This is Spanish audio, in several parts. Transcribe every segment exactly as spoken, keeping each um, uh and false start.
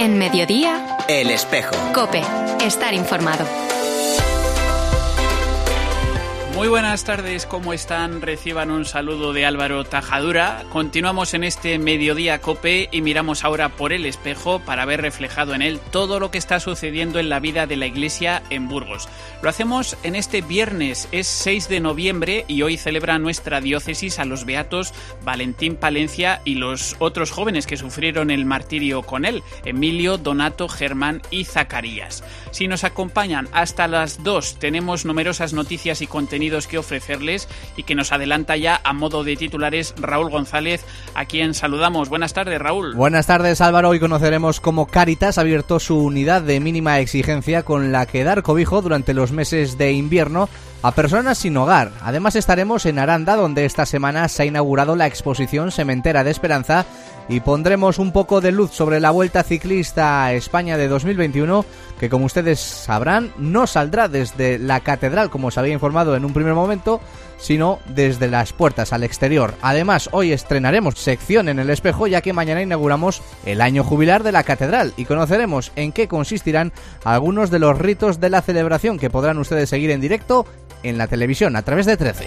En Mediodía, El Espejo. COPE. Estar informado. Muy buenas tardes, ¿cómo están? Reciban un saludo de Álvaro Tajadura. Continuamos en este Mediodía COPE y miramos ahora por el espejo para ver reflejado en él todo lo que está sucediendo en la vida de la Iglesia en Burgos. Lo hacemos en este viernes, es seis de noviembre y hoy celebra nuestra diócesis a los beatos Valentín Palencia y los otros jóvenes que sufrieron el martirio con él, Emilio, Donato, Germán y Zacarías. Si nos acompañan hasta las dos, tenemos numerosas noticias y contenidos que ofrecerles y que nos adelanta ya a modo de titulares Raúl González, a quien saludamos. Buenas tardes, Raúl. Buenas tardes, Álvaro. Hoy conoceremos cómo Cáritas ha abierto su unidad de mínima exigencia con la que dar cobijo durante los meses de invierno a personas sin hogar. Además estaremos en Aranda, donde esta semana se ha inaugurado la exposición Sementera de Esperanza, y pondremos un poco de luz sobre la Vuelta Ciclista a España de dos mil veintiuno, que como ustedes sabrán no saldrá desde la catedral, como os había informado en un primer momento, sino desde las puertas al exterior. Además, hoy estrenaremos sección en El Espejo, ya que mañana inauguramos el año jubilar de la catedral y conoceremos en qué consistirán algunos de los ritos de la celebración que podrán ustedes seguir en directo en la televisión a través de trece.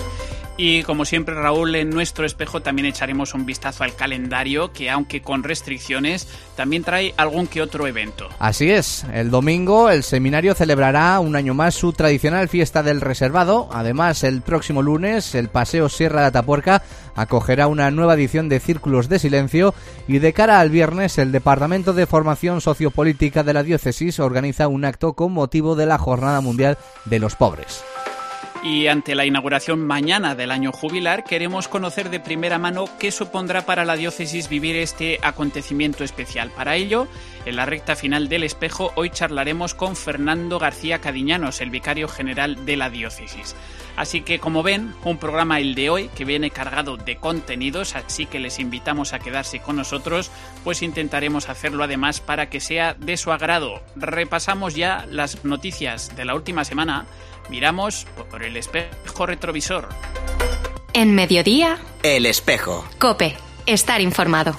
Y como siempre, Raúl, en nuestro espejo también echaremos un vistazo al calendario, que aunque con restricciones, también trae algún que otro evento. Así es, el domingo el seminario celebrará un año más su tradicional fiesta del reservado. Además, el próximo lunes el Paseo Sierra de Atapuerca acogerá una nueva edición de Círculos de Silencio, y de cara al viernes el Departamento de Formación Sociopolítica de la Diócesis organiza un acto con motivo de la Jornada Mundial de los Pobres. Y ante la inauguración mañana del año jubilar, queremos conocer de primera mano qué supondrá para la diócesis vivir este acontecimiento especial. Para ello, en la recta final del espejo, hoy charlaremos con Fernando García Cadiñanos, el vicario general de la diócesis. Así que, como ven, un programa el de hoy que viene cargado de contenidos, así que les invitamos a quedarse con nosotros, pues intentaremos hacerlo además para que sea de su agrado. Repasamos ya las noticias de la última semana, miramos por el espejo retrovisor. En Mediodía, El Espejo. COPE. Estar informado.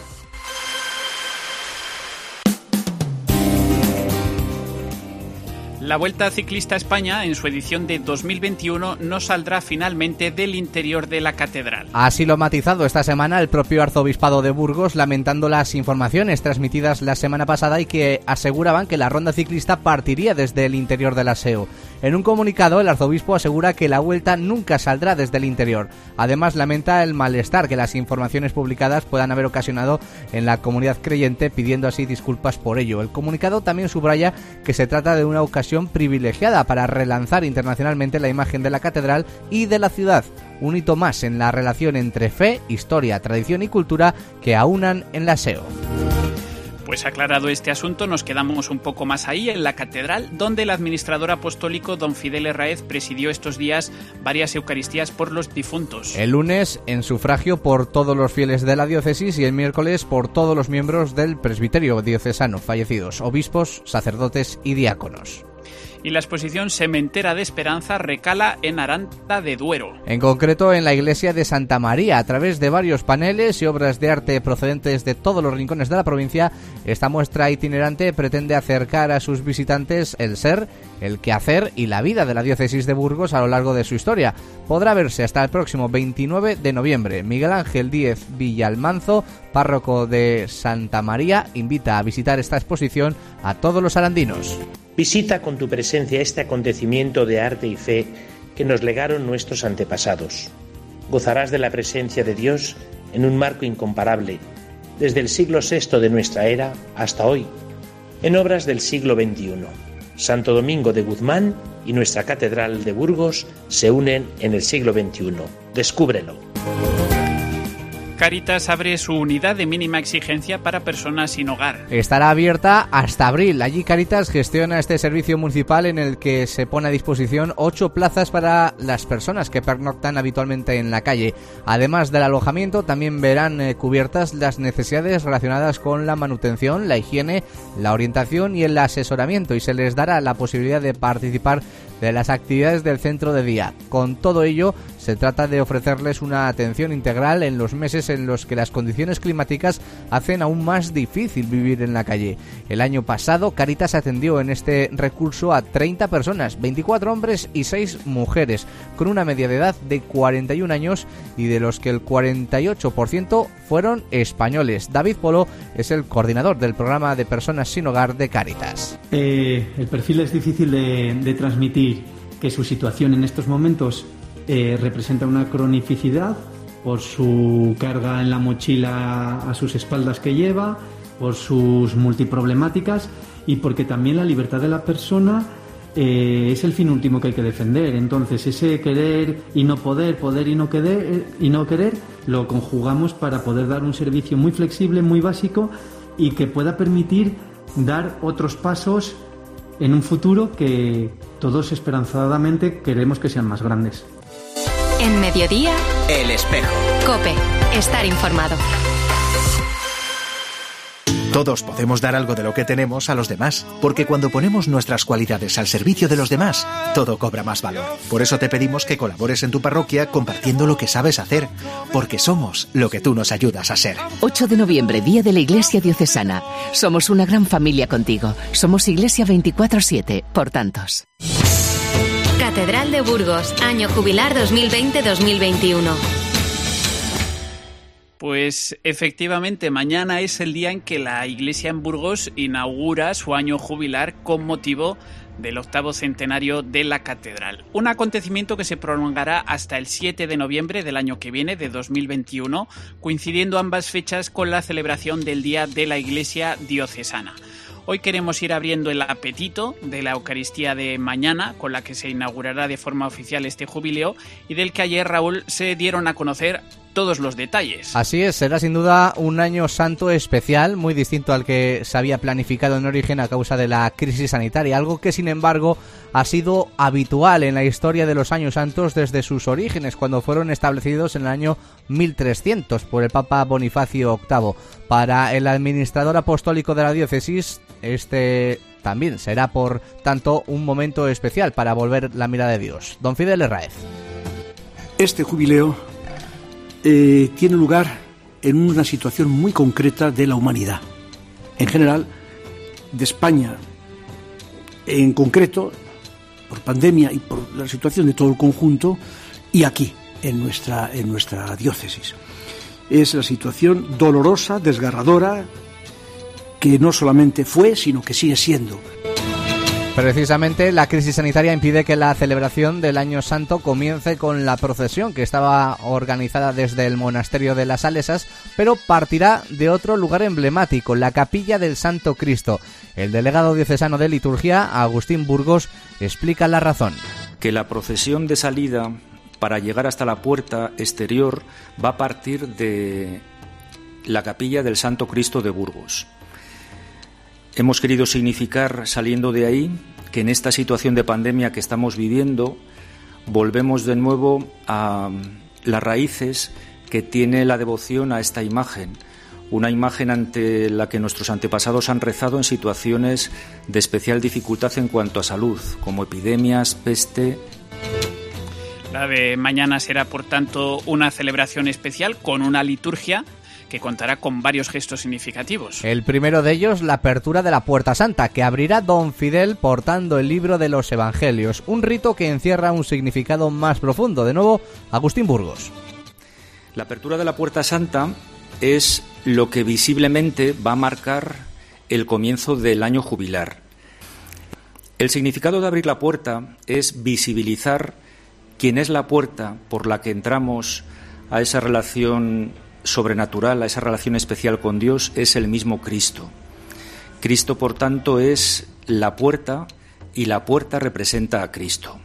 La Vuelta Ciclista a España, en su edición de dos mil veintiuno, no saldrá finalmente del interior de la catedral. Así lo ha matizado esta semana el propio arzobispado de Burgos, lamentando las informaciones transmitidas la semana pasada y que aseguraban que la ronda ciclista partiría desde el interior del aseo. En un comunicado, el arzobispo asegura que la vuelta nunca saldrá desde el interior. Además, lamenta el malestar que las informaciones publicadas puedan haber ocasionado en la comunidad creyente, pidiendo así disculpas por ello. El comunicado también subraya que se trata de una ocasión privilegiada para relanzar internacionalmente la imagen de la catedral y de la ciudad, un hito más en la relación entre fe, historia, tradición y cultura que aunan en la aseo. Pues aclarado este asunto, nos quedamos un poco más ahí, en la catedral, donde el administrador apostólico don Fidel Herráez presidió estos días varias eucaristías por los difuntos. El lunes en sufragio por todos los fieles de la diócesis y el miércoles por todos los miembros del presbiterio diocesano fallecidos, obispos, sacerdotes y diáconos. Y la exposición Sementera de Esperanza recala en Aranda de Duero. En concreto en la iglesia de Santa María. A través de varios paneles y obras de arte procedentes de todos los rincones de la provincia, esta muestra itinerante pretende acercar a sus visitantes el ser, el quehacer y la vida de la diócesis de Burgos a lo largo de su historia. Podrá verse hasta el próximo veintinueve de noviembre. Miguel Ángel Díez Villalmanzo, párroco de Santa María, invita a visitar esta exposición a todos los arandinos. Visita con tu presencia este acontecimiento de arte y fe que nos legaron nuestros antepasados. Gozarás de la presencia de Dios en un marco incomparable, desde el siglo sexto de nuestra era hasta hoy, en obras del siglo veintiuno. Santo Domingo de Guzmán y nuestra catedral de Burgos se unen en el siglo veintiuno. Descúbrelo. Cáritas abre su unidad de mínima exigencia para personas sin hogar. Estará abierta hasta abril. Allí Cáritas gestiona este servicio municipal en el que se pone a disposición ocho plazas para las personas que pernoctan habitualmente en la calle. Además del alojamiento, también verán eh, cubiertas las necesidades relacionadas con la manutención, la higiene, la orientación y el asesoramiento, y se les dará la posibilidad de participar de las actividades del centro de día. Con todo ello, se trata de ofrecerles una atención integral en los meses en los que las condiciones climáticas hacen aún más difícil vivir en la calle. El año pasado, Cáritas atendió en este recurso a treinta personas, veinticuatro hombres y seis mujeres, con una media de edad de cuarenta y un años y de los que el cuarenta y ocho por ciento fueron españoles. David Polo es el coordinador del programa de personas sin hogar de Cáritas. Eh, el perfil es difícil de, de transmitir, que su situación en estos momentos eh, representa una cronicidad por su carga en la mochila a sus espaldas que lleva, por sus multiproblemáticas y porque también la libertad de la persona eh, es el fin último que hay que defender. Entonces ese querer y no poder, poder y no querer, y no querer, lo conjugamos para poder dar un servicio muy flexible, muy básico y que pueda permitir dar otros pasos en un futuro que todos esperanzadamente queremos que sean más grandes. En Mediodía, El Espejo. COPE. Estar informado. Todos podemos dar algo de lo que tenemos a los demás, porque cuando ponemos nuestras cualidades al servicio de los demás, todo cobra más valor. Por eso te pedimos que colabores en tu parroquia compartiendo lo que sabes hacer, porque somos lo que tú nos ayudas a ser. ocho de noviembre, Día de la Iglesia Diocesana. Somos una gran familia contigo. Somos Iglesia veinticuatro siete, por tantos. Catedral de Burgos, año jubilar dos mil veinte dos mil veintiuno. Pues efectivamente, mañana es el día en que la Iglesia en Burgos inaugura su año jubilar con motivo del octavo centenario de la Catedral. Un acontecimiento que se prolongará hasta el siete de noviembre del año que viene, de dos mil veintiuno, coincidiendo ambas fechas con la celebración del Día de la Iglesia Diocesana. Hoy queremos ir abriendo el apetito de la Eucaristía de mañana, con la que se inaugurará de forma oficial este jubileo, y del que ayer, Raúl, se dieron a conocer todos los detalles. Así es, será sin duda un año santo especial, muy distinto al que se había planificado en origen a causa de la crisis sanitaria, algo que sin embargo ha sido habitual en la historia de los años santos desde sus orígenes, cuando fueron establecidos en el año mil trescientos por el Papa Bonifacio octavo. Para el administrador apostólico de la diócesis, este también será por tanto un momento especial para volver la mirada de Dios. Don Fidel Herráez. Este jubileo eh, tiene lugar en una situación muy concreta de la humanidad, en general, de España en concreto, por pandemia y por la situación de todo el conjunto, y aquí, en nuestra, en nuestra diócesis. Es la situación dolorosa, desgarradora, que no solamente fue, sino que sigue siendo. Precisamente la crisis sanitaria impide que la celebración del Año Santo comience con la procesión que estaba organizada desde el monasterio de las Salesas, pero partirá de otro lugar emblemático, la Capilla del Santo Cristo. El delegado diocesano de liturgia, Agustín Burgos, explica la razón. Que la procesión de salida para llegar hasta la puerta exterior va a partir de la Capilla del Santo Cristo de Burgos. Hemos querido significar, saliendo de ahí, que en esta situación de pandemia que estamos viviendo, volvemos de nuevo a las raíces que tiene la devoción a esta imagen, una imagen ante la que nuestros antepasados han rezado en situaciones de especial dificultad en cuanto a salud, como epidemias, peste. La de mañana será, por tanto, una celebración especial con una liturgia que contará con varios gestos significativos. El primero de ellos, la apertura de la Puerta Santa, que abrirá don Fidel portando el libro de los Evangelios, un rito que encierra un significado más profundo. De nuevo, Agustín Burgos. La apertura de la Puerta Santa es lo que visiblemente va a marcar el comienzo del año jubilar. El significado de abrir la puerta es visibilizar quién es la puerta por la que entramos a esa relación sobrenatural, a esa relación especial con Dios, es el mismo Cristo. Cristo, por tanto, es la puerta y la puerta representa a Cristo.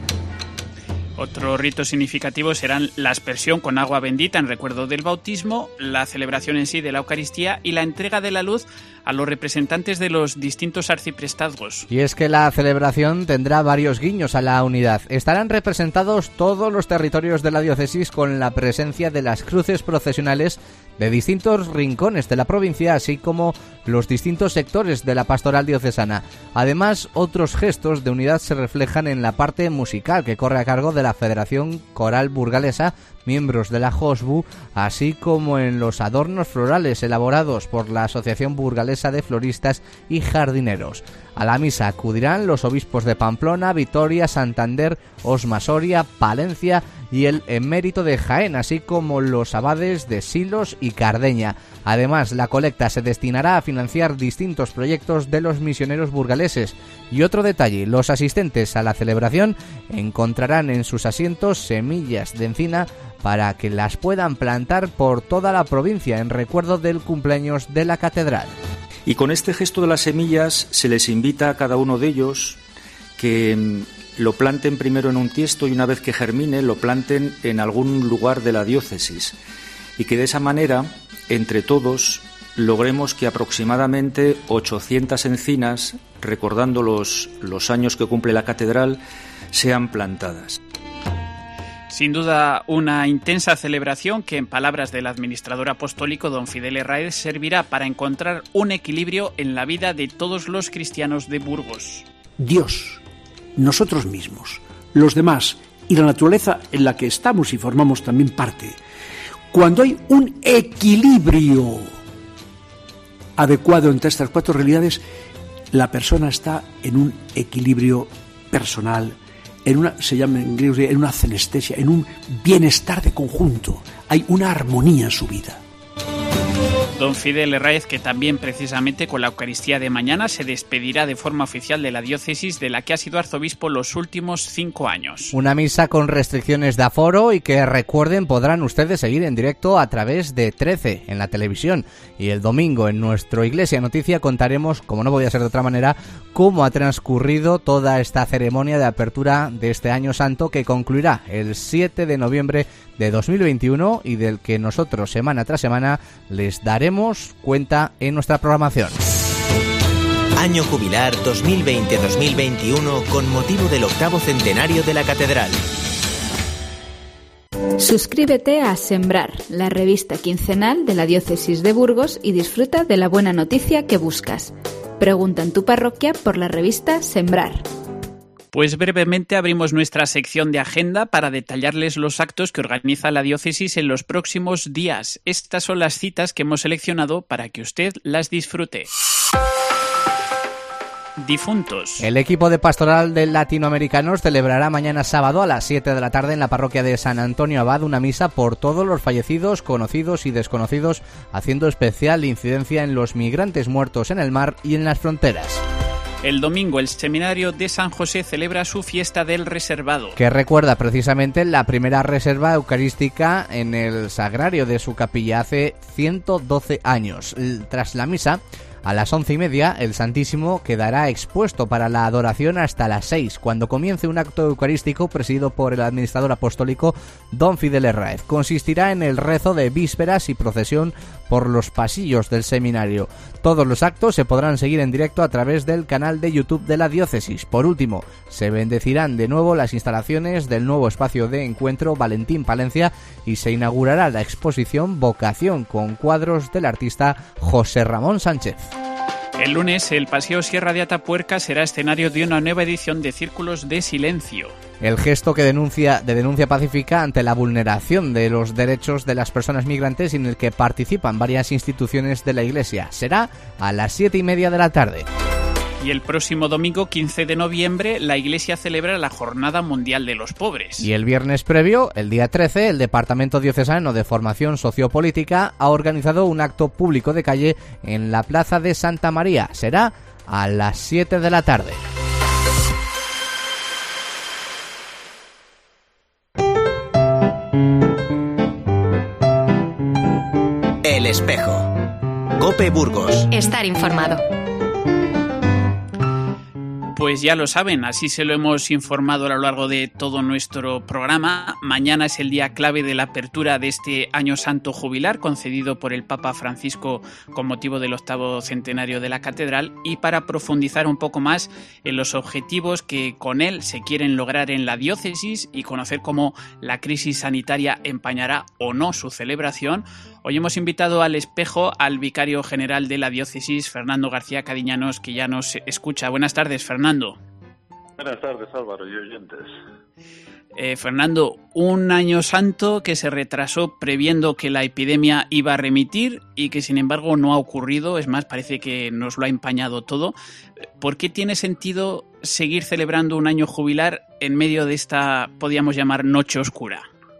Otro rito significativo serán la aspersión con agua bendita en recuerdo del bautismo, la celebración en sí de la Eucaristía y la entrega de la luz a los representantes de los distintos arciprestazgos. Y es que la celebración tendrá varios guiños a la unidad. Estarán representados todos los territorios de la diócesis con la presencia de las cruces procesionales de distintos rincones de la provincia, así como los distintos sectores de la pastoral diocesana. Además, otros gestos de unidad se reflejan en la parte musical, que corre a cargo de la Federación Coral Burgalesa, miembros de la JOSBU, así como en los adornos florales elaborados por la Asociación Burgalesa de Floristas y Jardineros. A la misa acudirán los obispos de Pamplona, Vitoria, Santander, Osma Soria, Palencia y el emérito de Jaén, así como los abades de Silos y Cardeña. Además, la colecta se destinará a financiar distintos proyectos de los misioneros burgaleses. Y otro detalle, los asistentes a la celebración encontrarán en sus asientos semillas de encina para que las puedan plantar por toda la provincia en recuerdo del cumpleaños de la catedral. Y con este gesto de las semillas se les invita a cada uno de ellos que lo planten primero en un tiesto y una vez que germine lo planten en algún lugar de la diócesis y que de esa manera, entre todos, logremos que aproximadamente ochocientas encinas, recordando los, los años que cumple la catedral, sean plantadas. Sin duda, una intensa celebración que, en palabras del administrador apostólico don Fidel Herráez, servirá para encontrar un equilibrio en la vida de todos los cristianos de Burgos. Dios, nosotros mismos, los demás y la naturaleza en la que estamos y formamos también parte. Cuando hay un equilibrio adecuado entre estas cuatro realidades, la persona está en un equilibrio personal, en una, se llama en griego, en una cenestesia, en un bienestar de conjunto. Hay una armonía en su vida. Don Fidel Herráez, que también precisamente con la Eucaristía de mañana se despedirá de forma oficial de la diócesis de la que ha sido arzobispo los últimos cinco años. Una misa con restricciones de aforo y que, recuerden, podrán ustedes seguir en directo a través de trece en la televisión. Y el domingo en nuestro Iglesia Noticia contaremos, como no podía ser de otra manera, cómo ha transcurrido toda esta ceremonia de apertura de este año santo que concluirá el siete de noviembre de dos mil veintiuno y del que nosotros semana tras semana les daremos cuenta en nuestra programación. Año jubilar dos mil veinte dos mil veintiuno con motivo del octavo centenario de la Catedral. Suscríbete a Sembrar, la revista quincenal de la Diócesis de Burgos, y disfruta de la buena noticia que buscas. Pregunta en tu parroquia por la revista Sembrar. Pues brevemente abrimos nuestra sección de agenda para detallarles los actos que organiza la diócesis en los próximos días. Estas son las citas que hemos seleccionado para que usted las disfrute. Difuntos. El equipo de pastoral de latinoamericanos celebrará mañana sábado a las siete de la tarde en la parroquia de San Antonio Abad una misa por todos los fallecidos, conocidos y desconocidos, haciendo especial incidencia en los migrantes muertos en el mar y en las fronteras. El domingo el Seminario de San José celebra su fiesta del reservado, que recuerda precisamente la primera reserva eucarística en el sagrario de su capilla hace ciento doce años. Tras la misa, a las once y media, el Santísimo quedará expuesto para la adoración hasta las seis, cuando comience un acto eucarístico presidido por el administrador apostólico don Fidel Herráez. Consistirá en el rezo de vísperas y procesión por los pasillos del seminario. Todos los actos se podrán seguir en directo a través del canal de YouTube de la diócesis. Por último, se bendecirán de nuevo las instalaciones del nuevo espacio de encuentro Valentín Palencia y se inaugurará la exposición Vocación con cuadros del artista José Ramón Sánchez. El lunes, el Paseo Sierra de Atapuerca será escenario de una nueva edición de Círculos de Silencio. El gesto que denuncia de denuncia pacífica ante la vulneración de los derechos de las personas migrantes y en el que participan varias instituciones de la Iglesia. Será a las siete y media de la tarde. Y el próximo domingo, quince de noviembre, la Iglesia celebra la Jornada Mundial de los Pobres. Y el viernes previo, el día trece, el Departamento Diocesano de Formación Sociopolítica ha organizado un acto público de calle en la Plaza de Santa María. Será a las siete de la tarde. El Espejo. COPE Burgos. Estar informado. Pues ya lo saben, así se lo hemos informado a lo largo de todo nuestro programa. Mañana es el día clave de la apertura de este Año Santo Jubilar, concedido por el Papa Francisco con motivo del octavo centenario de la Catedral, y para profundizar un poco más en los objetivos que con él se quieren lograr en la diócesis y conocer cómo la crisis sanitaria empañará o no su celebración, hoy hemos invitado al espejo al vicario general de la diócesis, Fernando García Cadiñanos, que ya nos escucha. Buenas tardes, Fernando. Fernando. Buenas tardes, Álvaro y oyentes. Eh, Fernando, un año santo que se retrasó previendo que la epidemia iba a remitir y que sin embargo no ha ocurrido, es más, parece que nos lo ha empañado todo. ¿Por qué tiene sentido seguir celebrando un año jubilar en medio de esta, podríamos llamar, noche oscura?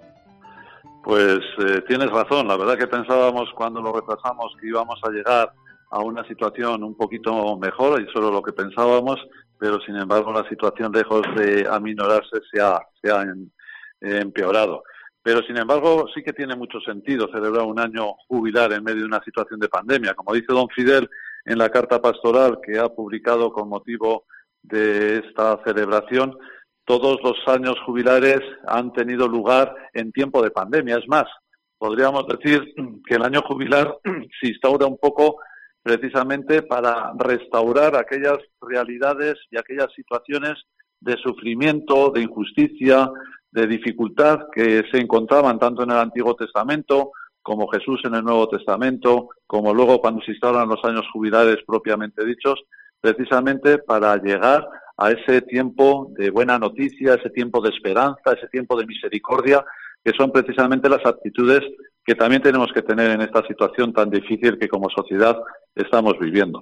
Pues eh, tienes razón, la verdad que pensábamos cuando lo retrasamos que íbamos a llegar a una situación un poquito mejor, y solo lo que pensábamos, pero sin embargo la situación, lejos de aminorarse, se ha, se ha en, eh, empeorado. Pero sin embargo sí que tiene mucho sentido celebrar un año jubilar en medio de una situación de pandemia. Como dice don Fidel en la carta pastoral que ha publicado con motivo de esta celebración, todos los años jubilares han tenido lugar en tiempo de pandemia. Es más, podríamos decir que el año jubilar se instaura un poco precisamente para restaurar aquellas realidades y aquellas situaciones de sufrimiento, de injusticia, de dificultad que se encontraban tanto en el Antiguo Testamento como Jesús en el Nuevo Testamento, como luego cuando se instauran los años jubilares propiamente dichos, precisamente para llegar a ese tiempo de buena noticia, ese tiempo de esperanza, ese tiempo de misericordia, que son precisamente las actitudes que también tenemos que tener en esta situación tan difícil que como sociedad estamos viviendo.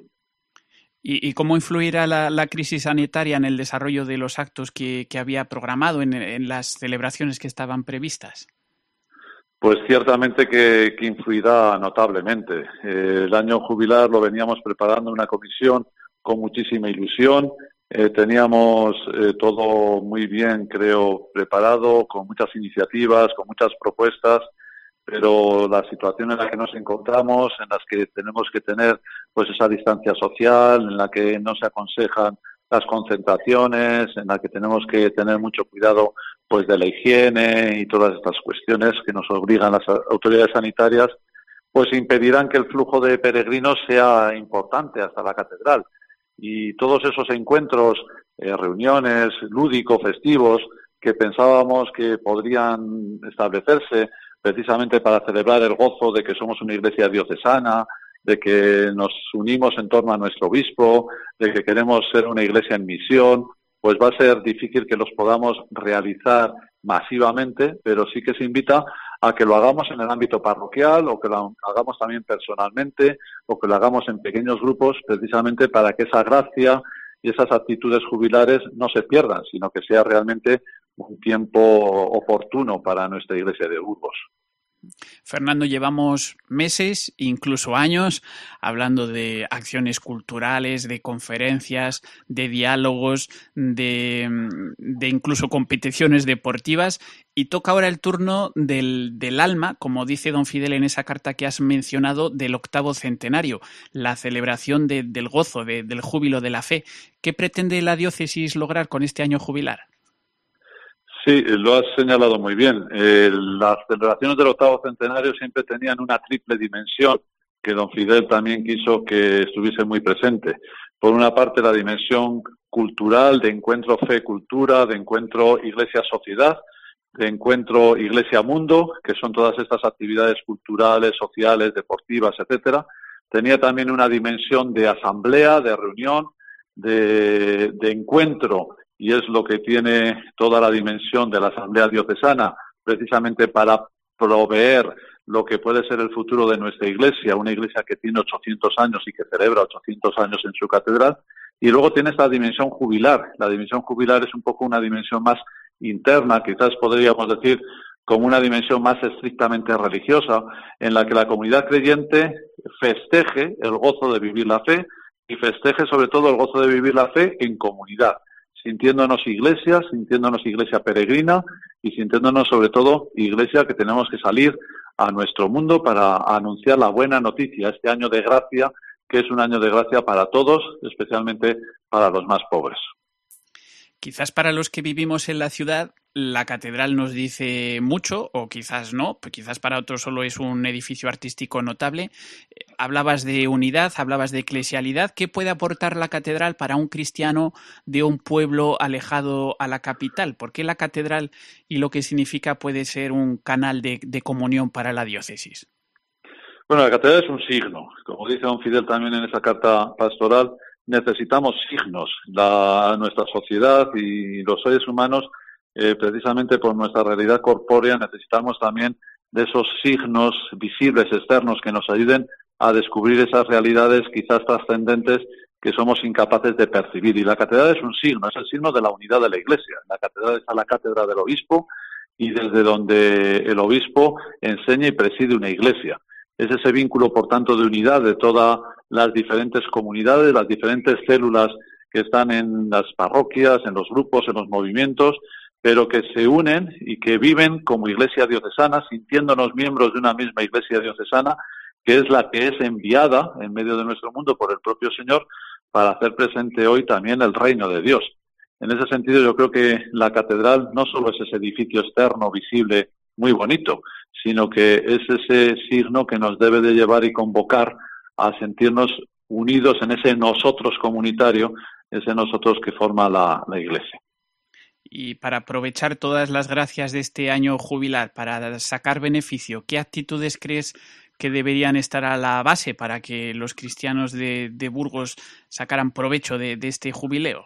¿Y, y cómo influirá la, la crisis sanitaria en el desarrollo de los actos que, que había programado en, en las celebraciones que estaban previstas? Pues ciertamente que, que influirá notablemente. Eh, el año jubilar lo veníamos preparando una comisión con muchísima ilusión. Eh, teníamos eh, todo muy bien, creo, preparado, con muchas iniciativas, con muchas propuestas, pero la situación en la que nos encontramos, en las que tenemos que tener pues esa distancia social, en la que no se aconsejan las concentraciones, en la que tenemos que tener mucho cuidado pues de la higiene y todas estas cuestiones que nos obligan las autoridades sanitarias, pues impedirán que el flujo de peregrinos sea importante hasta la catedral. Y todos esos encuentros, eh, reuniones, lúdicos, festivos, que pensábamos que podrían establecerse precisamente para celebrar el gozo de que somos una iglesia diocesana, de que nos unimos en torno a nuestro obispo, de que queremos ser una iglesia en misión, pues va a ser difícil que los podamos realizar masivamente, pero sí que se invita a que lo hagamos en el ámbito parroquial o que lo hagamos también personalmente o que lo hagamos en pequeños grupos, precisamente para que esa gracia y esas actitudes jubilares no se pierdan, sino que sea realmente un tiempo oportuno para nuestra iglesia de Burgos. Fernando, llevamos meses, incluso años, hablando de acciones culturales, de conferencias, de diálogos, de, de incluso competiciones deportivas, y toca ahora el turno del, del alma, como dice don Fidel en esa carta que has mencionado, del octavo centenario, la celebración de, del gozo, de, del júbilo de la fe. ¿Qué pretende la diócesis lograr con este año jubilar? Sí, lo has señalado muy bien. Eh, las celebraciones del octavo centenario siempre tenían una triple dimensión que don Fidel también quiso que estuviese muy presente. Por una parte, la dimensión cultural, de encuentro fe-cultura, de encuentro iglesia-sociedad, de encuentro iglesia-mundo, que son todas estas actividades culturales, sociales, deportivas, etcétera. Tenía también una dimensión de asamblea, de reunión, de, de encuentro, y es lo que tiene toda la dimensión de la Asamblea Diocesana, precisamente para proveer lo que puede ser el futuro de nuestra iglesia, una iglesia que tiene ochocientos años y que celebra ochocientos años en su catedral. Y luego tiene esta dimensión jubilar. La dimensión jubilar es un poco una dimensión más interna, quizás podríamos decir como una dimensión más estrictamente religiosa, en la que la comunidad creyente festeje el gozo de vivir la fe y festeje sobre todo el gozo de vivir la fe en comunidad, sintiéndonos iglesia, sintiéndonos iglesia peregrina y sintiéndonos sobre todo iglesia que tenemos que salir a nuestro mundo para anunciar la buena noticia, este año de gracia, que es un año de gracia para todos, especialmente para los más pobres. Quizás para los que vivimos en la ciudad, la catedral nos dice mucho, o quizás no, pues quizás para otros solo es un edificio artístico notable. Hablabas de unidad, hablabas de eclesialidad. ¿Qué puede aportar la catedral para un cristiano de un pueblo alejado a la capital? ¿Por qué la catedral y lo que significa puede ser un canal de, de comunión para la diócesis? Bueno, la catedral es un signo. Como dice don Fidel también en esa carta pastoral, necesitamos signos. La, nuestra sociedad y los seres humanos, eh, precisamente por nuestra realidad corpórea, necesitamos también de esos signos visibles, externos, que nos ayuden a descubrir esas realidades quizás trascendentes que somos incapaces de percibir. Y la catedral es un signo, es el signo de la unidad de la Iglesia. En la catedral está la cátedra del obispo y desde donde el obispo enseña y preside una iglesia. Es ese vínculo, por tanto, de unidad de todas las diferentes comunidades, las diferentes células que están en las parroquias, en los grupos, en los movimientos, pero que se unen y que viven como iglesia diocesana, sintiéndonos miembros de una misma iglesia diocesana, que es la que es enviada en medio de nuestro mundo por el propio Señor para hacer presente hoy también el reino de Dios. En ese sentido, yo creo que la catedral no solo es ese edificio externo, visible, muy bonito, sino que es ese signo que nos debe de llevar y convocar a sentirnos unidos en ese nosotros comunitario, ese nosotros que forma la, la Iglesia. Y para aprovechar todas las gracias de este año jubilar, para sacar beneficio, ¿qué actitudes crees que deberían estar a la base para que los cristianos de, de Burgos sacaran provecho de, de este jubileo?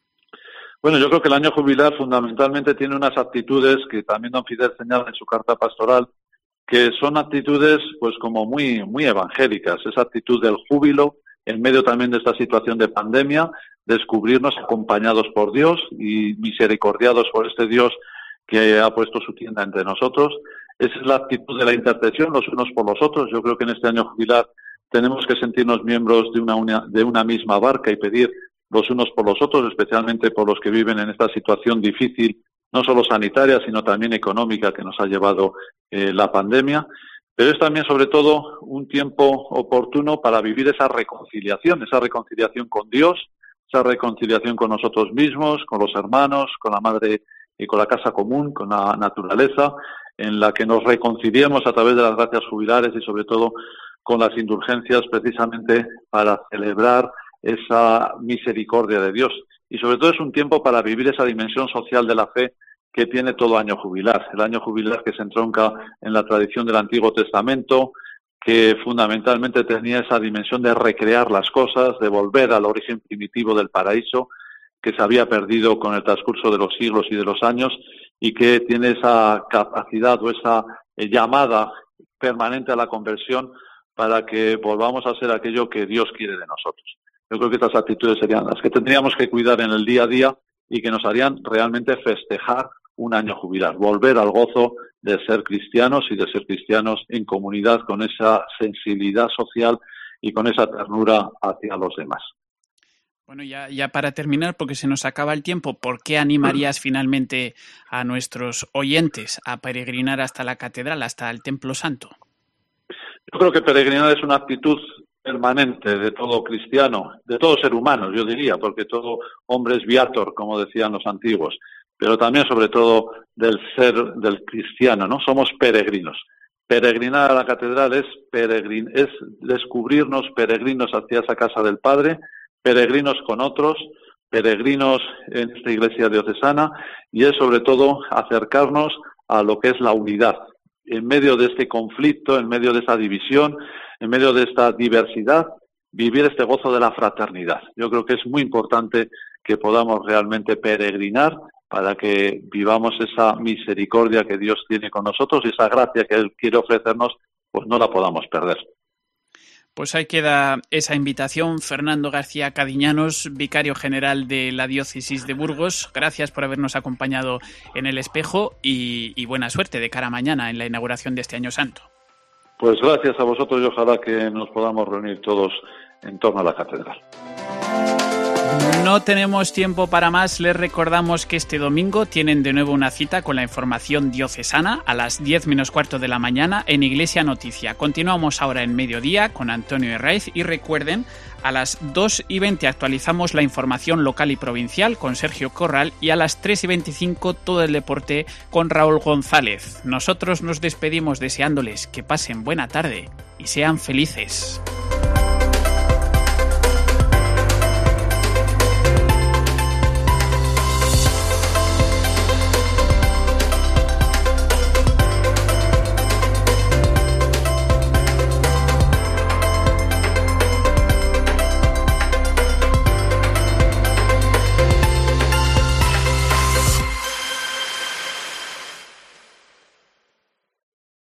Bueno, yo creo que el año jubilar fundamentalmente tiene unas actitudes que también don Fidel señala en su carta pastoral, que son actitudes pues como muy muy evangélicas, esa actitud del júbilo en medio también de esta situación de pandemia, descubrirnos acompañados por Dios y misericordiados por este Dios que ha puesto su tienda entre nosotros. Esa es la actitud de la intercesión los unos por los otros. Yo creo que en este año jubilar tenemos que sentirnos miembros de una, una de una misma barca y pedir los unos por los otros, especialmente por los que viven en esta situación difícil, no solo sanitaria, sino también económica que nos ha llevado eh, la pandemia. Pero es también, sobre todo, un tiempo oportuno para vivir esa reconciliación, esa reconciliación con Dios, esa reconciliación con nosotros mismos, con los hermanos, con la madre y con la casa común, con la naturaleza, en la que nos reconciliemos a través de las gracias jubilares y, sobre todo, con las indulgencias, precisamente para celebrar esa misericordia de Dios. Y sobre todo es un tiempo para vivir esa dimensión social de la fe que tiene todo año jubilar. El año jubilar que se entronca en la tradición del Antiguo Testamento, que fundamentalmente tenía esa dimensión de recrear las cosas, de volver al origen primitivo del paraíso, que se había perdido con el transcurso de los siglos y de los años, y que tiene esa capacidad o esa eh, llamada permanente a la conversión para que volvamos a ser aquello que Dios quiere de nosotros. Yo creo que estas actitudes serían las que tendríamos que cuidar en el día a día y que nos harían realmente festejar un año jubilar, volver al gozo de ser cristianos y de ser cristianos en comunidad con esa sensibilidad social y con esa ternura hacia los demás. Bueno, ya, ya para terminar, porque se nos acaba el tiempo, ¿por qué animarías finalmente a nuestros oyentes a peregrinar hasta la catedral, hasta el Templo Santo? Yo creo que peregrinar es una actitud permanente de todo cristiano, de todo ser humano, yo diría, porque todo hombre es viator, como decían los antiguos, pero también sobre todo del ser del cristiano, ¿no? Somos peregrinos. Peregrinar a la catedral es, peregrin, es descubrirnos peregrinos hacia esa casa del Padre, peregrinos con otros, peregrinos en esta iglesia diocesana, y es sobre todo acercarnos a lo que es la unidad. En medio de este conflicto, en medio de esta división, en medio de esta diversidad, vivir este gozo de la fraternidad. Yo creo que es muy importante que podamos realmente peregrinar para que vivamos esa misericordia que Dios tiene con nosotros y esa gracia que Él quiere ofrecernos, pues no la podamos perder. Pues ahí queda esa invitación. Fernando García Cadiñanos, vicario general de la diócesis de Burgos, gracias por habernos acompañado en El Espejo y, y buena suerte de cara a mañana en la inauguración de este Año Santo. Pues gracias a vosotros y ojalá que nos podamos reunir todos en torno a la catedral. No tenemos tiempo para más. Les recordamos que este domingo tienen de nuevo una cita con la información diocesana a las diez menos cuarto de la mañana en Iglesia Noticia. Continuamos ahora en mediodía con Antonio Herraiz y recuerden, a las dos y veinte actualizamos la información local y provincial con Sergio Corral y a las tres y veinticinco todo el deporte con Raúl González. Nosotros nos despedimos deseándoles que pasen buena tarde y sean felices.